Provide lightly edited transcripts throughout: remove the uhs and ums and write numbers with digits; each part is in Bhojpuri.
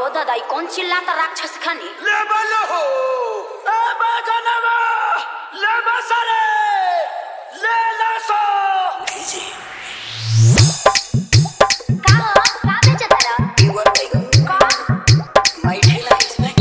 दादा ई कौन चिल्लाता राक्षस खानी ले बलो हो ए बजनवा ले बसरे ले लसो जी का हो का बेचता रहा इवर टाइगर का माय ठेला इज बैक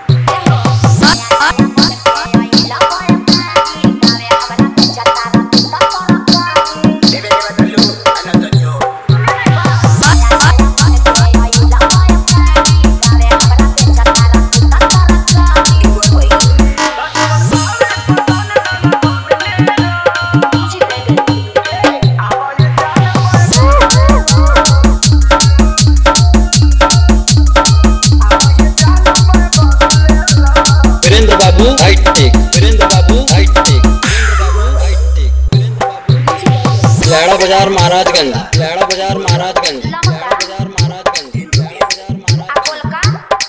लैड़ा बाजार महाराजगंज लैड़ा बाजार महाराजगंज लैड़ा बाजार महाराजगंज अकोल का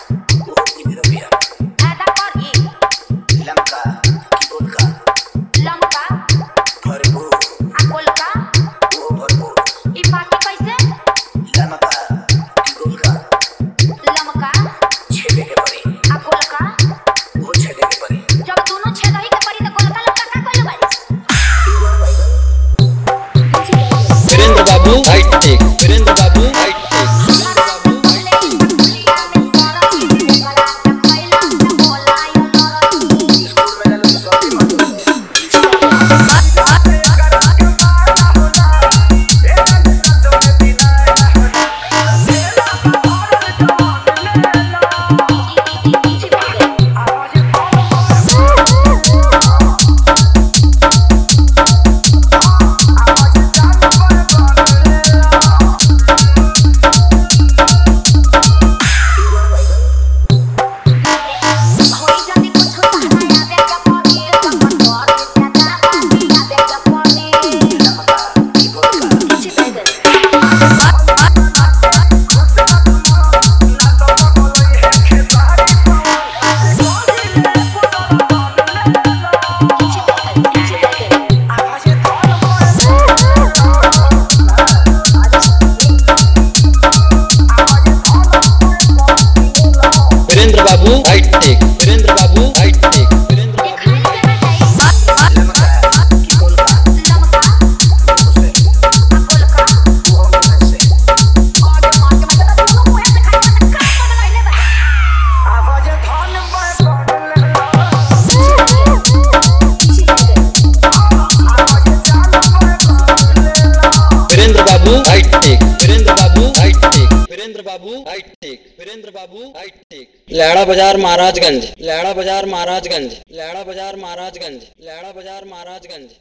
फायदा कर ई लंका की बोल का लंका भरपूर अकोल का वो भरपूर ई पार्टी कैसे लंका की बोल का लंका छेदे के परी अकोल का वो छेदे के परी जब दोनों छेद ही के पड़ी तो गोलका लंका का कइले बाड़ी वीरेंद्र बाबू हाईटेक वीरेंद्र बाबू हाईटेक स्कूल में डालो सॉरी मत वीरेंद्र बाबू हाईटेक वीरेंद्र बाबू हाईटेक वीरेंद्र बाबू हाईटेक वीरेंद्र बाबू हाईटेक वीरेंद्र बाबू हाईटेक वीरेंद्र बाबू हाईटेक लैड़ा बाजार महाराजगंज लैड़ा बाजार महाराजगंज लैड़ा बाजार महाराजगंज लैड़ा बाजार महाराजगंज